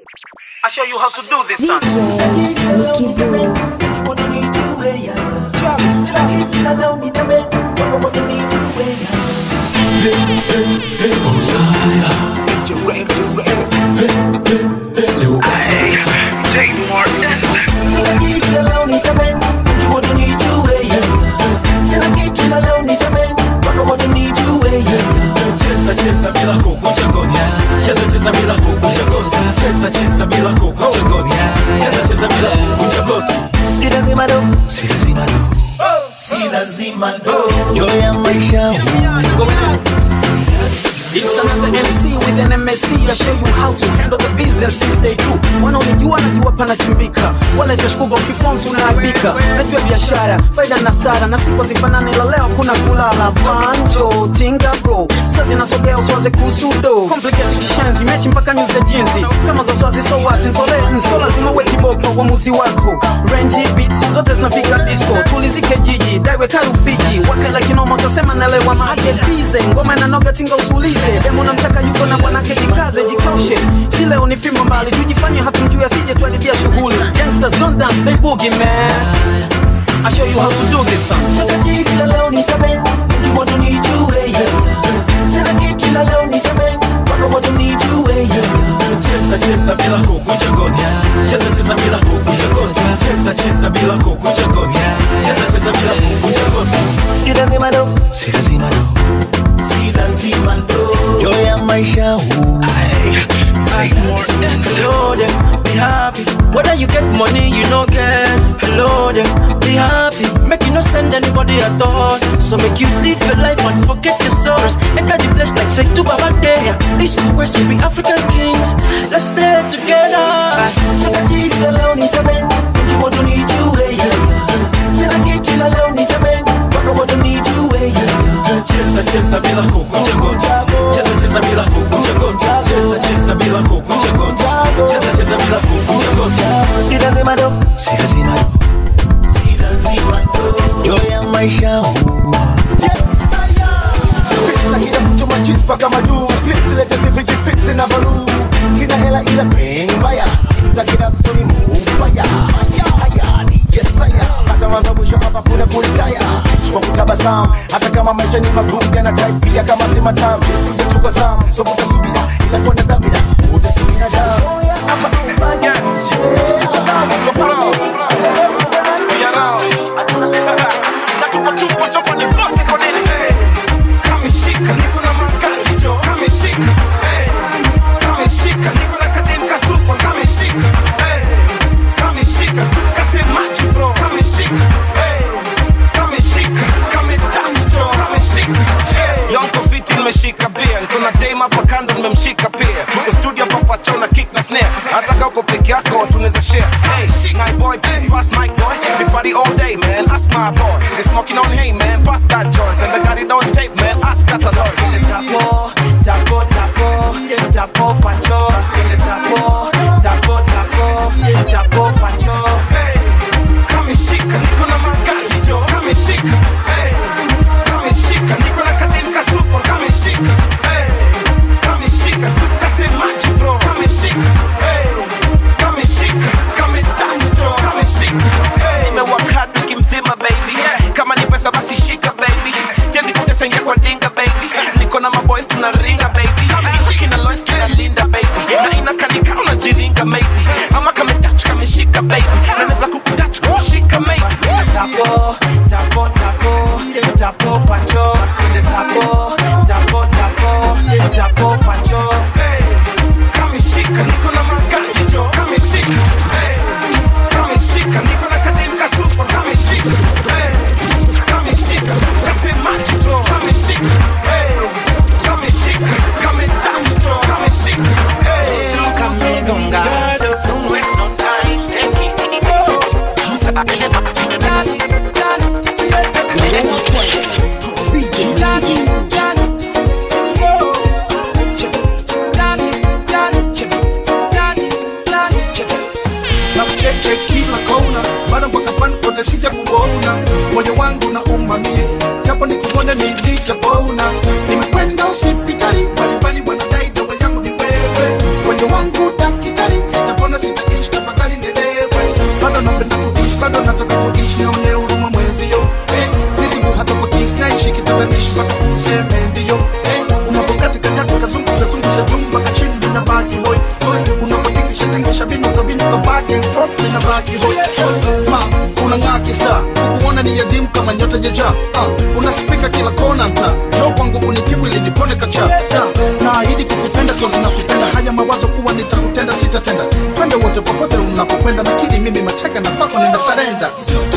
I'll show you how to do this, son. Cheza bila kukunja goti, cheza bila kukunja goti, cheza bila kukunja goti, cheza bila kukunja goti. Si lazima do, joy ya maisha. It's another MC with an MSC. I show you how to handle the business, please stay true. Wanaonijua najua pana chimbika, wala itashukuga ukiform tunaabika. Najua biashara, faida na sara, na siku zifanane la leo kuna kulala. Vanjo, tinga bro, sasa zinasogea usiwaze kusudo. Complicated kishanzi, mechi mpaka news ya jinzi. Kama za swazi so what, so lazima uwe kiboko kwa muzi wako. Range beats, zote zinafika disco. Tulizike jiji, daiwe karufiji. Wakala kinoma utasema nalewa mahake bize. Ngoma na noga tinga usulize. Demo na mtaka yuko na bwanake jikaze jikaushe. Si leo ni fimbo mbali, tujifanye hatumjui asije tuadibia shughuli. Gangsters don't dance, they boogie man. I'll show you how to do this song. Sasa kila leo nitabe, watu nijue Sina kitu la leo nitabe, watu nijue Cheza bila kukunja goti, cheza bila kukunja goti, cheza bila kukunja goti, cheza bila kukunja goti. Si lazima do, joy ya maisha huu. Take more Hello there, be happy. Whether you get money, you no get. Hello there, be happy. Make you no send anybody at all. So make you live your life and forget your sorrows. Enter the place like say to Baba Day. East to west, we be African kings. Let's stay together. Sasa kila leo nitabe, watu nijue Sina kitu la leo nitabe, watu nijue Cheza bila kukunja goti, cheza bila kukunja goti, cheza bila kukunja goti, cheza bila kukunja goti. Si lazima do, joy ya maisha huu. Pesa kila mtu machis paka madu, lete sifiji fix na baru. Sina hela ila peng baya, za kila story move fire. Yes I am, hata mambo mwisho hapa kuna kulitaya. Kwa kutabasamu, hata kama maisha ni magumu yana type pia kama si matamu. Sikuja tuko zamu, so utasubira ila kwa dhamira, utasimina damu. Hapa tufanya, nimeshika beer, kuna dame hapa kando nimemshika pia. Tuko studio papa chona kick na snare. Ataka uko peke yako tunaweza share. Hey, my boy, please pass my boy. Everybody all day, man. Ask my boy. They smoking on hay, man. Pass that joint. And I got it on tape, man. Ask catalog. Tapo, tapo, tapo, tapo, pacho. Tapo, tapo, tapo, tapo, pacho. Hey, kama shika, niko na magati jo. Kama shika, hey, kama shika, niko na kademka super. Kama shika, hey, kama shika, tukate maji bro. Kama shika, hey, kama shika, kama dance jo. Kama shika, hey, nimewaka hard wiki mzima baby. Kama ni pesa basi shika baby. Siwezi kutesengea kwa dinga baby. Niko na maboys tunaringa baby. Ishiki na Lois kina Linda baby. Na inakanika unajiringa maybe. Ama kama touch kama shika baby. Na naweza kukutouch kushika maybe. Tapo, tapo, tapo, tapo, pacho. Tapo, tapo, tapo, tapo, pacho. Hey, kama shika niko na magati jo. Kama shika, hey, kama shika niko na kademka super. Kama shika, hey, kama shika, tukate maji bro. Kama shika, hey, kama shika, kama dance jo. Kama shika, hey, kama gonga. Don't waste no time, take it easy. Sija kuona moyo wangu na umamie, japo nikuona nilitapona. Nimekwenda hospitali mbalimbali, wanadai dawa yangu ni wewe. Moyo wangu daktari, wala sitaishi, tafadhali nielewe. Bado napenda kuishi, bado nataka kuishi, nione huruma mwenzio. Nilibu hata kwa kisi, naishi kitatanishi, mpaka useme ndio. Unapokatika katika zungusha jumba kachini, ninabaki hoi hoi. Unapotingisha binuka back and forth, ninabaki hoi hoi. Ma, unang'aa kista, kukuona ni yadimu kama nyota jeja. Unaspika kila kona mta, jo kwangu unitibu ili nipone kacha. Naahidi kukupenda cause nakupenda, haya mawazo kuwa nitakutenda sitatenda. Twende wote popote unapopenda, nakiri mimi mateka na pako nina surrender.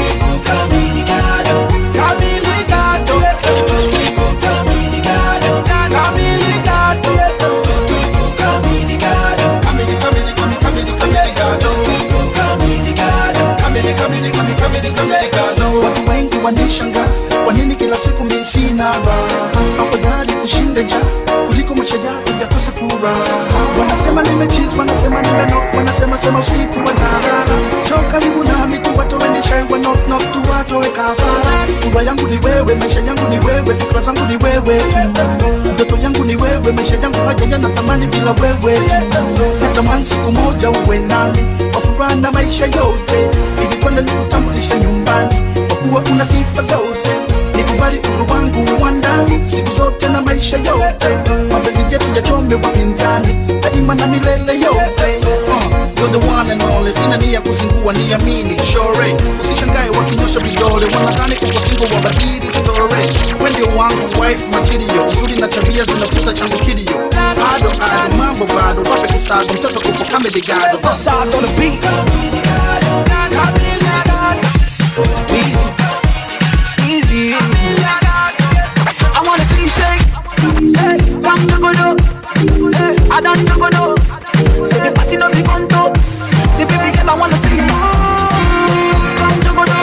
Watu wengi wanishanga, wanini kila siku mimi sina raha. Afadhali kushinda njaa kuliko maisha yako yakosa furaha. Wanasema nimecheese, wanasema nimenock, wanasema sema usiku wanalala. Njoo karibu nami tuwatoe nishaiwe knock knock tuwatoe kafara. Furaha yangu ni wewe, maisha yangu ni wewe, fikra zangu ni wewe. Ndoto yangu ni wewe, maisha yangu hayana thamani bila wewe. Natamani siku moja uwe nami, kwa furaha na maisha yote. Ili kwenda nikutambulisha nyumbani, kwa kuwa una sifa zote. Nikubali uru wangu wa ndani, siku zote na maisha yote. Mapenzi yetu yachome wapinzani, daima na milele yote. You're the one and only, sina nia kuzingua, niamini sure. Usishangae wakinyosha vidole, wanadhani uko single wabadili story. When you want wife material, uzuri na tabia zinafuta changu kilio. Bado mambo bado, wape kisago, mtoto kupo comedy gado. Both sides on the beat. Easy. I wanna see you shake. Hey, come to go do. Hey, I don't to go do. Say the party no be conto. Say baby girl I wanna see you move. Come to go do.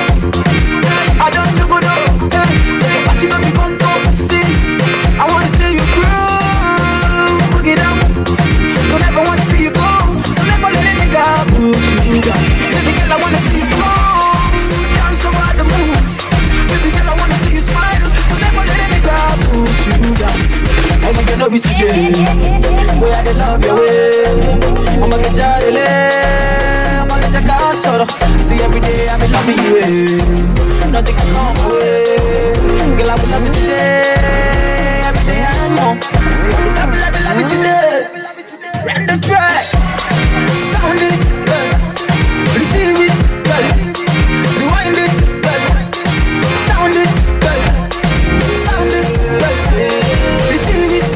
I don't to go do. Hey, say the party no be conto. See, I wanna see you groove. Boogie down. Don't ever wanna see you go. Don't ever let a nigga put you down. Baby girl I wanna see you go. Dance over the moon. Baby girl I wanna see you smile. Don't ever let a nigga put you down. I'ma get up today. Way I love your way. I'ma get jolly. I'ma get your car solo. See every day I be loving you. Nothing can come away. Girl I will love you today. Every day I know. See I will love you today. Run the track. Sound it. Receive it. Rewind it. Sound it. Sound it. Receive it.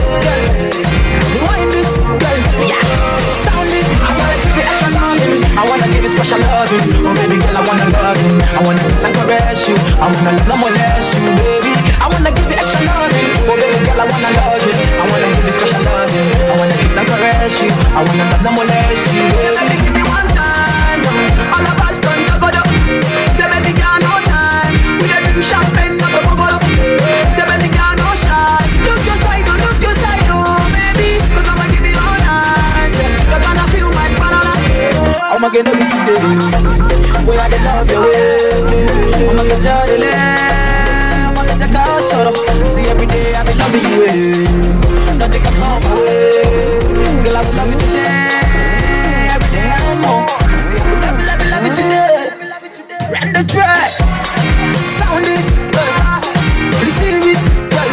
Rewind it. Sound it. I wanna give it extra loving. I wanna give it special loving. Oh baby girl, I wanna love you. I wanna kiss and caress you. I wanna love and molest you, baby. I wanna give it extra loving. Oh baby girl, I wanna love you. I wanna give it special loving. I wanna kiss and caress you. I wanna love and molest you, baby. Give me one time. All of us done to go up. Say baby girl, no time. We dey drink champagne, not the bubble up. Say baby girl, no shy. Look your side, oh baby. Cause I'ma give it all night. You're gonna feel my banana. I'ma get up today. Way I love your way. I'ma get jolly. I'ma get your car solo. See every day I be loving you. Nothing can come away. Girl I will love you today. Every day I know. See I will love you today. Run the track. Sound it. Receive it.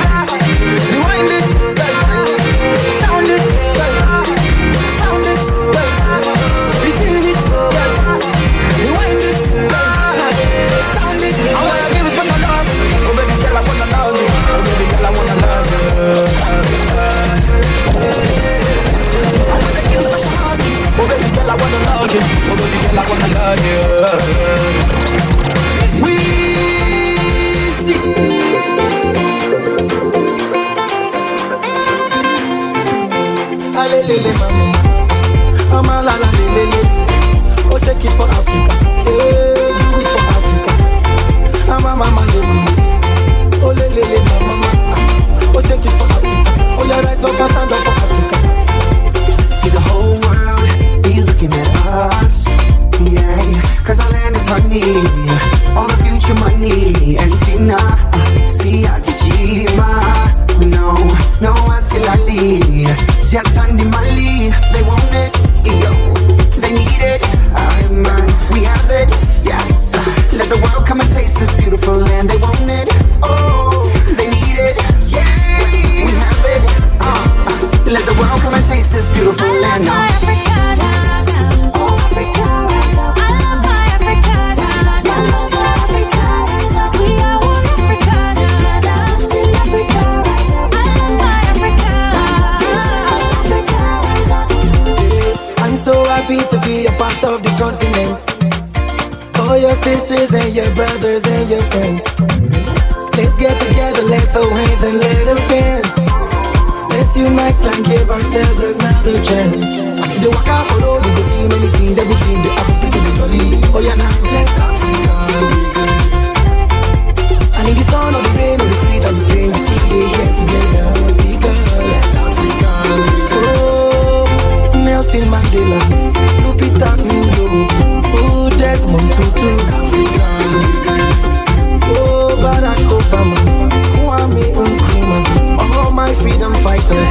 Rewind it. Sound it. Sound it. Receive it. Rewind it. Sound it. I wanna give it special love. Oh baby girl I wanna love you. Oh baby girl I wanna love you. I wanna give it special love. Oh baby girl I wanna love you. Oh baby girl I wanna love you. We see. Alelele mama, mama la la lelele. Oh shake it for Africa, hey, do it for Africa. Mama mama mama, oh lelele mama, oh shake it for Africa. Oh yeah, rise up and stand up for Africa. See the whole world be looking at us, yeah. Cause our land is honey, all the future money. And see now, see Akijima, no Asilali. See Atsandi Mali, they want it, yo, they need it. happy to be a part of this continent. All your sisters and your brothers and your friends, let's get together, let's hold hands and let us dance. Let's unite and give ourselves another chance. I see the walk out for road, you go see many things, everything they happen pretty jolly. Oh yeah, now let Africa be good. And in the sun or the rain or the street or the plane, we still be here together because let Africa be good. Oh, Nelson Mandela, Lupita Nyong'o, oh Desmond Tutu, Africa be good. Oh Barack Obama, Kwame Nkrumah, all my freedom fighters.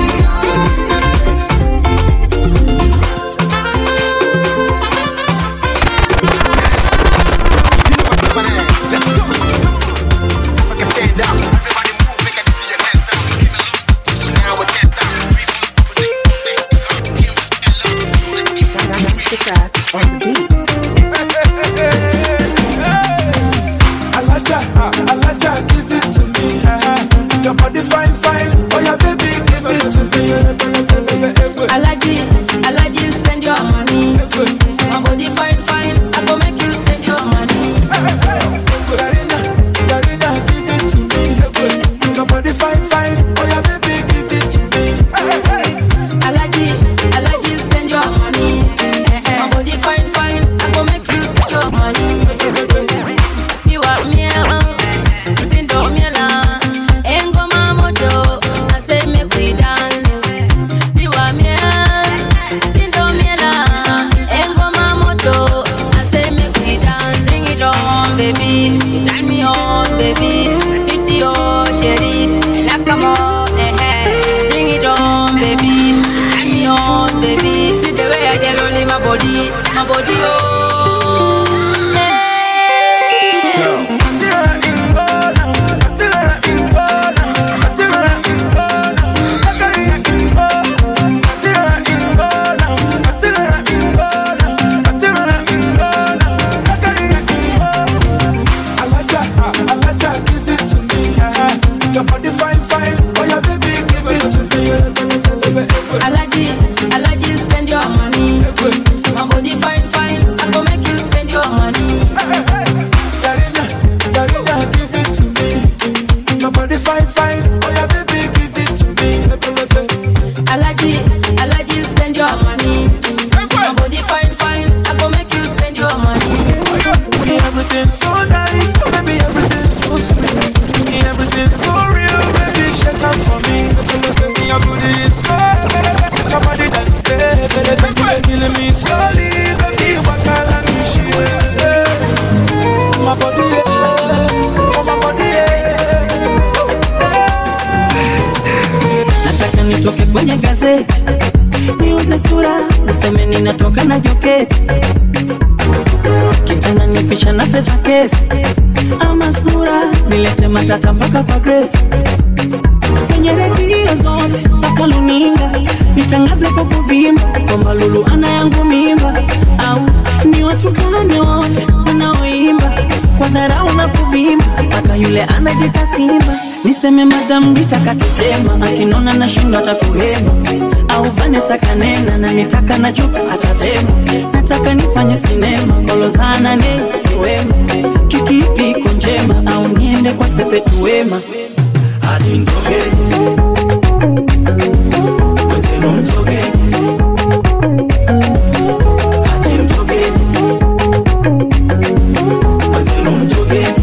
Niseme Madam Rita katetema, akinona na shindo atakuhema. Au Vanessa kanena na nitaka na jokes atatema. Nataka nifanye sinema, kolozana ne siwema. Kikipi iko njema, au niende kwa Sepetu Wema. Hadi ndogeni wezenu ndogeni, hadi ndogeni wezenu ndogeni.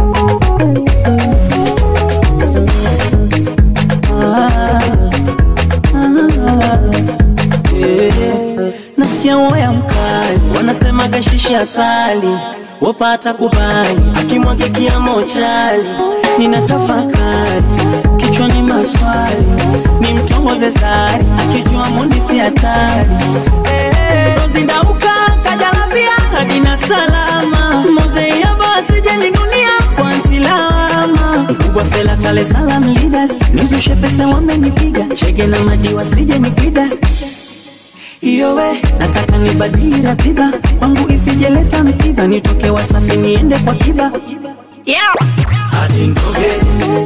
Nasikia waya mkali, wanasema gashishi asali, wapata kubali, akimwage kiamo chali. Ninatafakari, kichwani maswali, ni mtongoze sari, akijua mundi si hatari. Rozindauka, kajalapia, hadina salama, moze ya basi jeni dunia kwa ntilama. Mkubwa Fela Tale Salam Leaders, nizushe pesa wamenipiga, chege na madiwa sije nifida. Iyowe, nataka nibadili ratiba, kwangu isijeleta msiba, nitoke Wasafi niende kwa Kiba. Yeah. Hadi ndogeni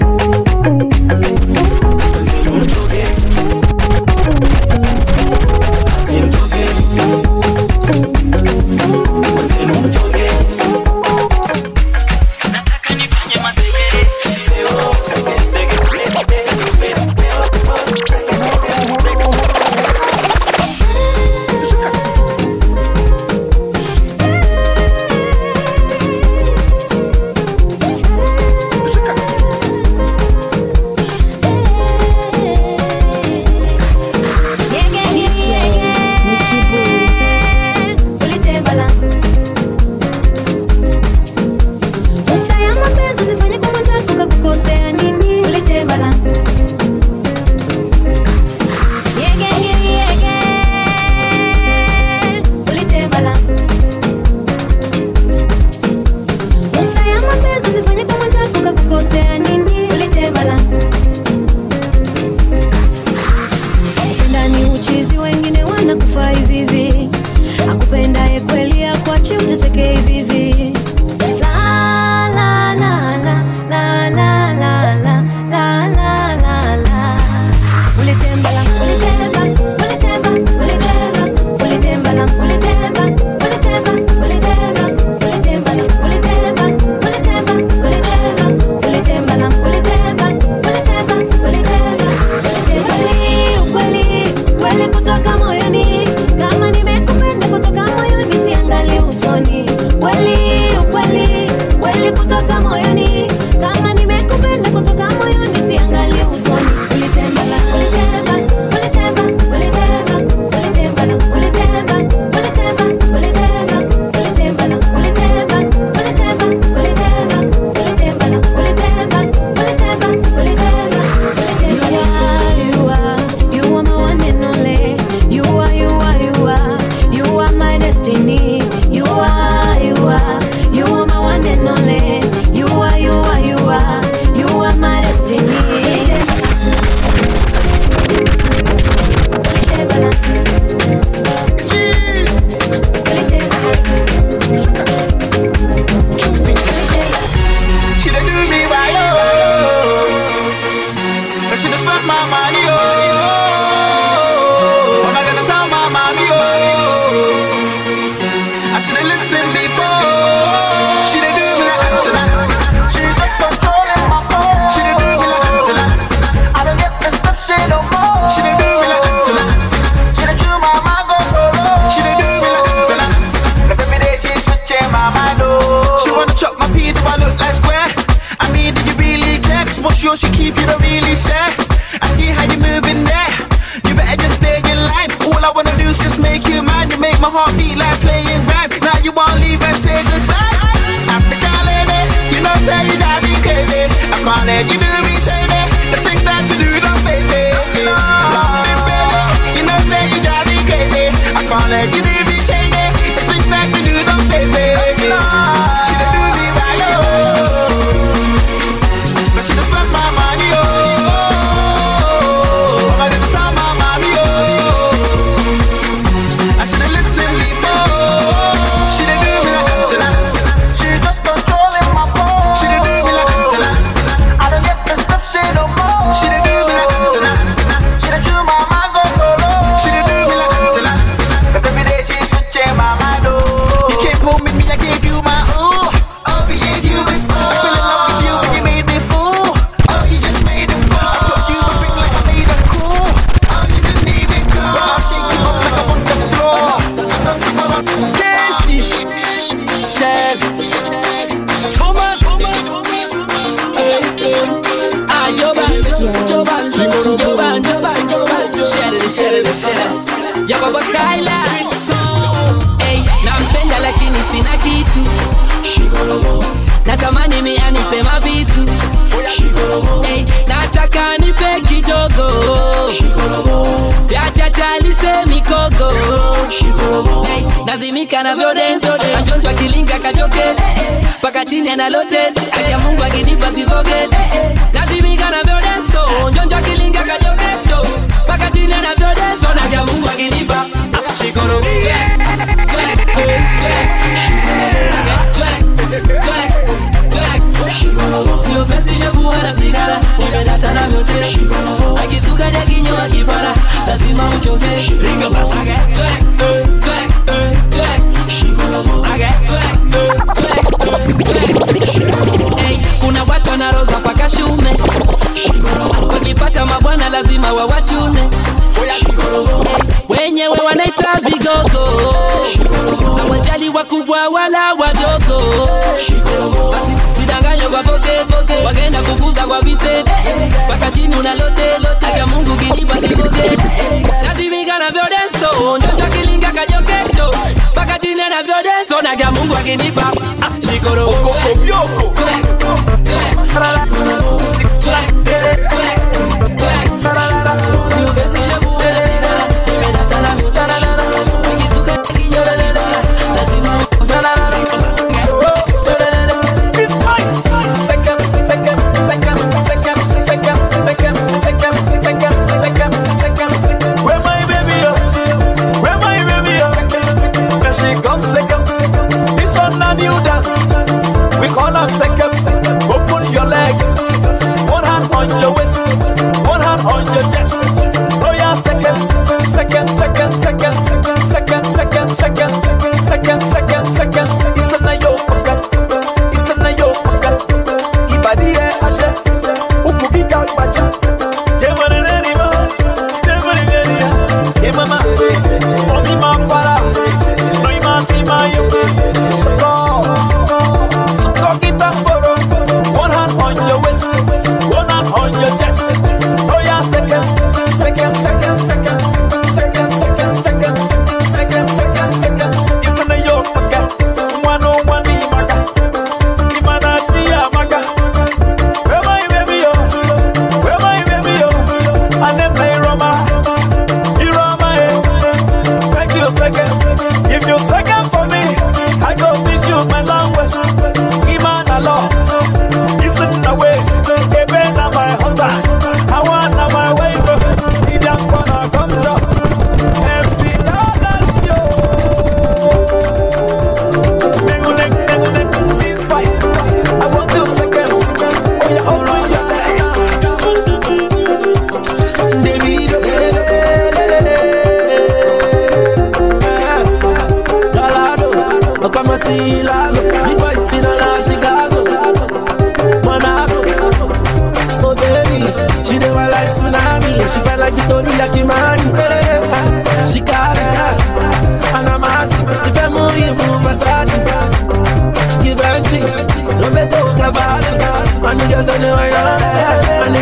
wezenu ndogeni, hadi ndogeni know she keep you, don't really share. I see how you moving there. You better just stay in line. All I wanna do is just make you mine. You make my heart beat like playing rhyme. Now you won't leave and say goodbye. Africa lady, you know say you drive me crazy. I can't let you do me shady. The things that you do don't faze me. Love me baby, you know say you drive me crazy. I can't let you do me shady. The things that you do don't faze me. She done do me right, oh. But she just spent my money, oh. Ya baba Kaila, hey, nampenda lakini sina kitu. Natamani mi anipe mavitu. Hey, nataka nipe kidogo. Vya chacha mikogo. Hey, nazimika na vyo dance. Anjonjwa kilinga kajoke. Paka chini analote. Akia Mungu akinipa zivoge. Nazimika na vyo dance. Anjonjwa kilinga kajoke. Paka chini anavyo dance. Akia Mungu akinipa. Shikoro. Si ofensi jabu wala sigara. Nimedata na vyote. Akisuka jakinyo akipara. Lazima uchoke. Ringa basi. Hey, kuna watu wanaroza paka shume. Wakipata mabwana lazima wawachune. Wenyewe wanaita vigogo. Hawajali wakubwa wala wadogo. Basi sidanganyo kwa poke. Wagenda kukuza kwa vise. Paka chini unalote. Akia Mungu kinipa zivoge. Nazimika na vyo denso. Njonja kilinga kajoketo. Paka chini na vyo denso. Akia Mungu akinipa. Shikoro Bioko. We call up second. Open your legs. One hand on your waist. One hand on your chest. Oh yeah, second. It's a nayo panga. It's a nayo panga. Ibadi e ashe. Ukubi kalbacha. Yemane nerima. Yemama. Omi ma fara. Noima si ma yo. One hand on your waist, one hand on your chest. Oh yeah, second. It's a yo panga. 101 imaga. Imana chia maga. Where my baby yo? And then play Roma. Thank you second. If you second for me, I go teach you my language. Imana law. Listen away. Ebe na my husband. I want na my wife. He don't wanna come to MC Dollars yo. Cheese spice. I want to second. Oh yeah, all right, yeah. Kama si lago, mi boy si na Chicago, Monaco. Oh baby, she never like tsunami. She felt like Victoria Kimani. She got it, and I'm at it. If I'm moving, move Versace. Give her tea, no better cavalry. My niggas on the way, and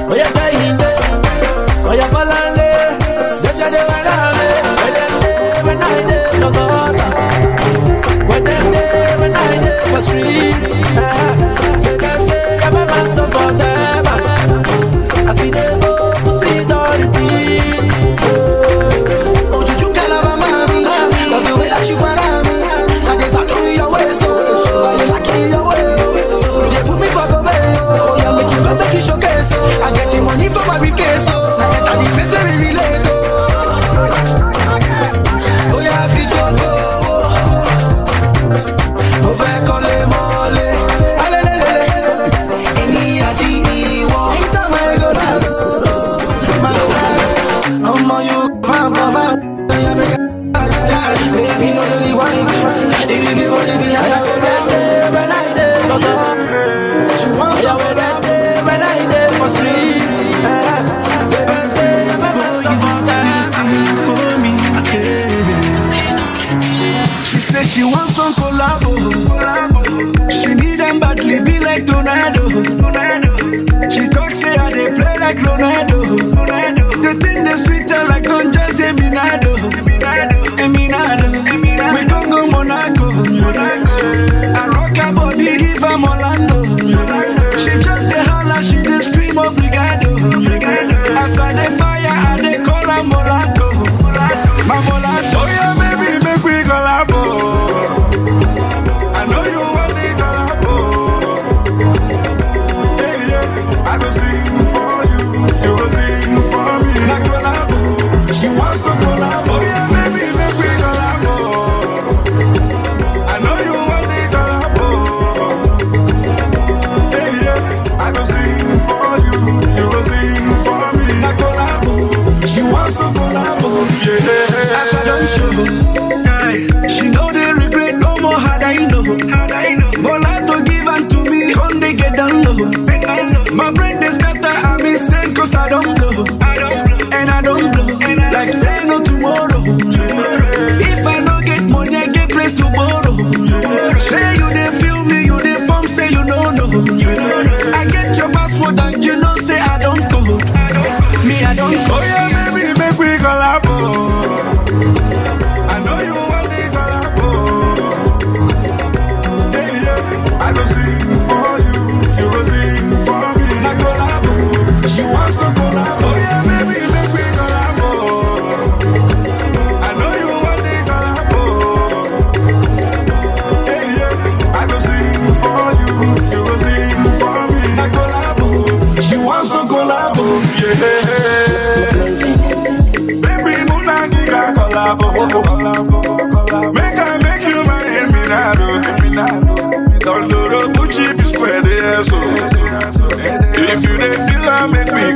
Oya Kainde, Oya Palande, Jaja de Waname, when I did for God, when I did for streets, say that say I'm a man so forever. I see them go put it on repeat. Oh, you love the way that you want me. I get back on your way, so I like your way. They put me for the way, oh yeah, make you showcase. I get the money for my briefcase, so I enter the place where we relate. Oh yeah, I feel your go. Oh, I call them all. Any ati iwo, time I go down. I'm on you, mama. Baby, no really wine. They give me only behind. When I did for God, she wants to when I did for streets. Say that say I'm a man so forever. She said she wants some collabo. She need them badly, be like tornado. She talks say I they play like Ronaldo. The thing they sweeter like Don Jose Eminado. We gon' go Monaco. I rock her body, give her Molando. She just the holla, she the stream obrigado. As I the fire, I they call her Molando. My Molando, yeah baby, make we collabo. I know you want the collabo. Yeah, yeah, I go sing for you, you go sing for me. Na collabo, she wants to collabo. Yeah baby, make we collabo. I know you want the collabo. Yeah, yeah, I go sing for you, you go sing for me. Na collabo, she wants to collabo. Yeah, as I don't show. She know they regret no more had I know. But I to give and to me on they get down low. My brain they scatter I be sane cause I don't know. And I don't know. Like say no tomorrow. If I don't get money I get place to borrow. Say you they feel me, you they form say you know no. I get your password and you know say I don't go. Me I don't go. Oh yeah baby make we collabo. I know you want the collabo. Yeah, yeah, I go sing for you, you go sing for me. Na collabo, she wants to collabo. Yeah, baby, make we collabo. I know you want the collabo. Yeah, yeah, I go sing for you, you go sing for me. Na collabo, she wants to collabo. Yeah, baby, Munagi got collabo. Make I make you my Eminado. Don't do the Gucci, be square the so. If you dey feel I make me